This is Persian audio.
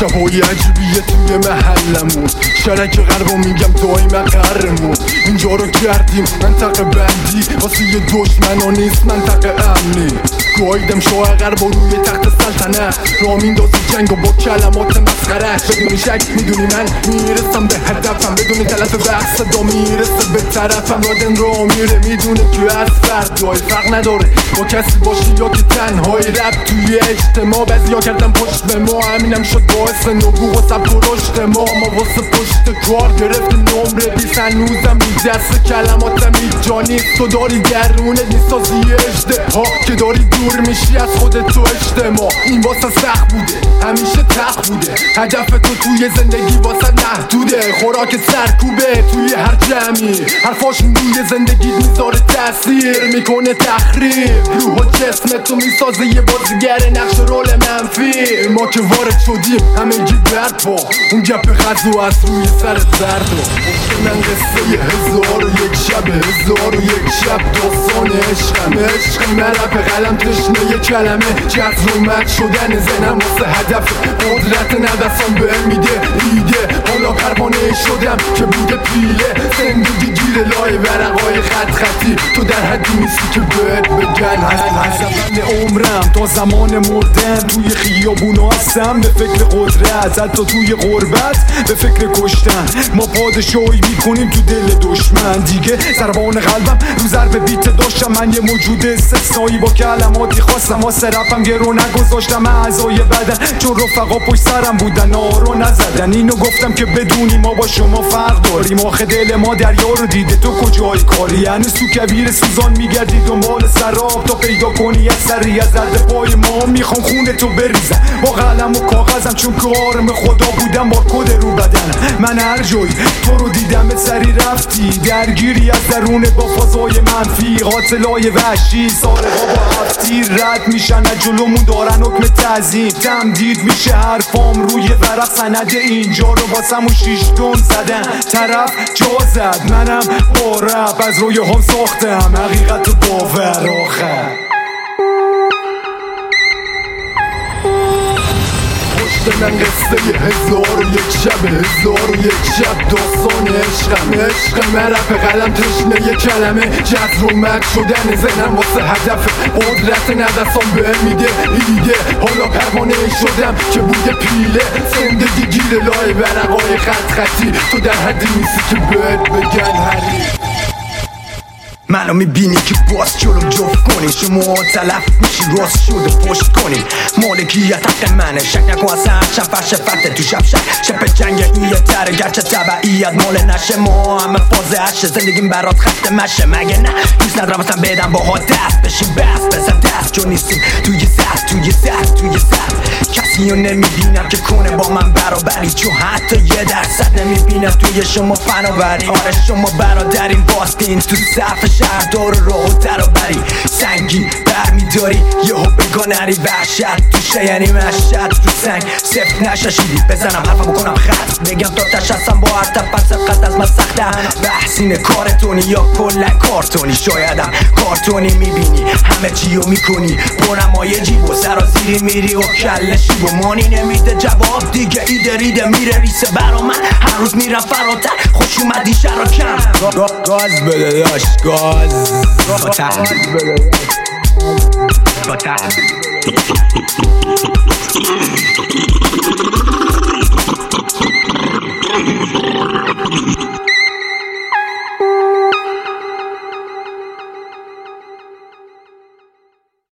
شبای عجیبیه توی محلمون شرک غربو میگم توی مقرمون اینجا رو کردیم منطقه بندی واسه یه دشمنا نیست منطقه امنی گایدم شاه غرب و روی تخت سلطنت را میندازی جنگ و با کلمات مسخره بدون شک میدونی من میرسم به هدفم بدون تلف بحث صدا میرسه به طرفم رادن را میره میدونه که از فردای فرق نداره با کسی باشی یا که تنهایی رب توی اجتماع بعضیا کردن پشت به ما همینم شد باعث نبوغ و سبک و رشد ما واسه پشت کار گرفتیم نمره 20 هنوزم رو دست کلماتم هیچ جا نیست تو داری درونت میسازی اجده ها که داری دور میشی از خودت تو اجتماع این واسه سخت بوده همیشه تخت بوده هدف تو توی زندگی واسه محدوده خوراک سرکوبه توی هر جمعی حرفاشون روی زندگی میذاره تاثیر میکنه تخریب روح و جسم تو میسازه یه بازیگر نقش رول منفی ما که وارد شدیم همه گی برپا اون گپ غذا از روی سر زرد من قصه 1001 شب 1001 شب داستان عشق مرپ قلم تشنه یه کلمه جز رومت شدن زنم واسه هدف قدرت نوسان به میده ایده حالا پروانه شدم که بوده پیله زندگی گیر لای ورقای خط خطی تو در حدی نیستی که بهت بگن از اول عمرم تا زمان مردن توی خیابونا هستم به فکر قدرت حتی توی غربت به فکر کشتن ما پادشاهی میکنیم تو دل دشمن دیگه ضربان قلبم رو ضرب بیت داشتم من یه موجود استثنایی با کلماتی خواستم واسه رفتم گرو نگذاشتم اعضای بدن چون رفقا پشت سرم بودن آرو نزدن اینو گفتم که بدونی ما با شما فرق داریم آخه دل ما دریا رو دیده تو کجای کاری هنوز تو کویر سوزان میگردی دنبال سراب تا پیدا کنی از سری از درد پای ما میخوام خونه تو بریزم با قلم و کاغذم چون که آرم خدا بودم با کد رو بدنم من هر جایی تو رو دیدم به سری رفتی درگیری از درون با فضای منفی قاتلای وحشی سارقا با هفتیر رد میشن از جلومون دارن حکم تعظیم تمدید میشه حرفام روی ورق سند اینجا رو واسم و 6 تون زدن طرف جا زد منم با رب از روی هم ساختم حقیقت و باور آخر من قصه 1001 شب 1001 شب داستان عشق مرپ قلم تشنه یه کلمه جز رومت شدن زنم واسه هدف قدرت نوسان به میده ایده حالا پروانه شدم که بوده پیله زندگی گیر لای ورقای خط خطی تو در حدی نیستی که بهت بگن حریف منو میبینی که باز جلو جفت کنی شما تلف میشی راست شده پشت کنی مالکیت حق منه شک نکن اصلا هرچند فرش فته تو شب جنگ ایه تره گرچه تبعیت مال نشه ما همه فاز عشه زندگیم برات خط مشه مگه نه دوست ندارم اصلا بدم باها دست بشیم بس بزن دست چون نیستیم توی سر کسی رو نمیبینم که کنه با من برابری چون حتی 1% نمیبینم توی شما فناوری آره شما برادرین باستین تو صف شهردار راه و درابری سنگی برمیداری یهو بگانری وحشت توشه یعنی مشت رو سنگ سفت نشاشیدی بزنم حرفم بکنم خط بگم تا تشستم با هر تفت سبقت از من سختم بحثین کارتونی یا کلن کارتونی شایدم کارتونی میبینی همه چیو میکنی برمای جیب و سرازیری میری و کلشی و مانی نمیده جواب دیگه ایده ریده میره ریسه برا من هر روز میرم فراتر خوش اومدی شراکم گاز بده داشت گاز بده